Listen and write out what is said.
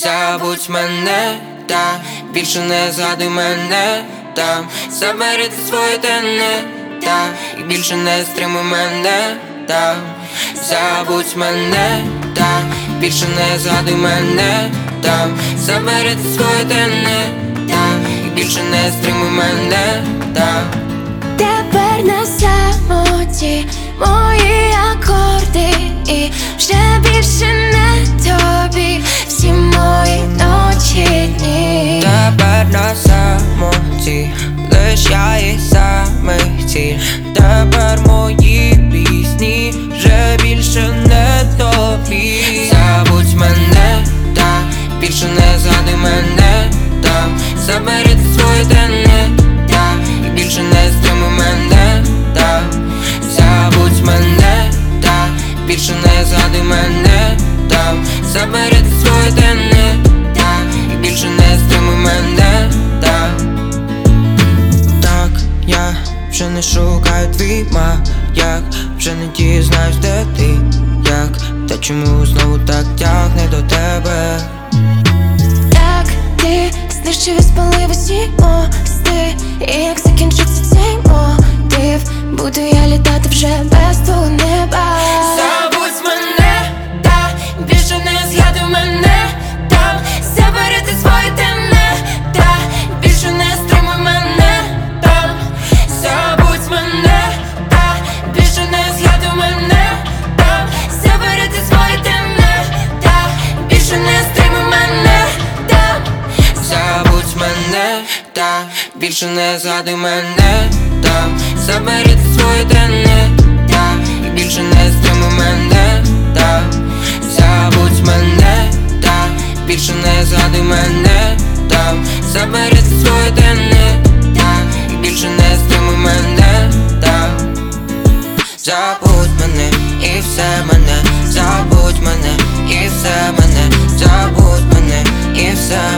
Забудь мене, та більше не згадуй мене, там забери ти свої тени, та і більше не стримуй мене, там забудь мене, та більше не згадуй мене, там забери ти свої тени, та і більше не стримуй мене, там. Тепер на самоті мої акорди, і вже більше не тобі всі мої ночі, дні. Тепер на самоті лиш я і самий ціль. Тепер мої пісні вже більше не тобі. Забудь мене, та більше не згадуй мене, там забери ти свої тени, та і більше не стримуй мене, там забудь мене, та більше не згадуй мене, там забери ти свої тени, та і більше не стримуй мене, там. Так, я вже не шукаю твій маяк, вже не дізнаюсь, де ти, як, та чому знову так тягне до тебе. Так, ти знищив і спалив усі мости, і як закінчиться цей мотив, буду я літати вже без твого неба. Забудь мене, та більше не згадуй мене, там забери ти свої тени, та більше не стримуй мене, там забудь мене, та більше не згадуй мене, там забери ти свої тени, та більше не стримуй мене, там забудь мене, та більше не згадуй мене, там забери ти свої тени, та і більше не стримуй мене, та забудь мене, та більше не згадуй мене, там забери ти свої тени, та і більше не стримуй мене, та забудь мене і все мене, забудь мене і все мене, забудь мене і все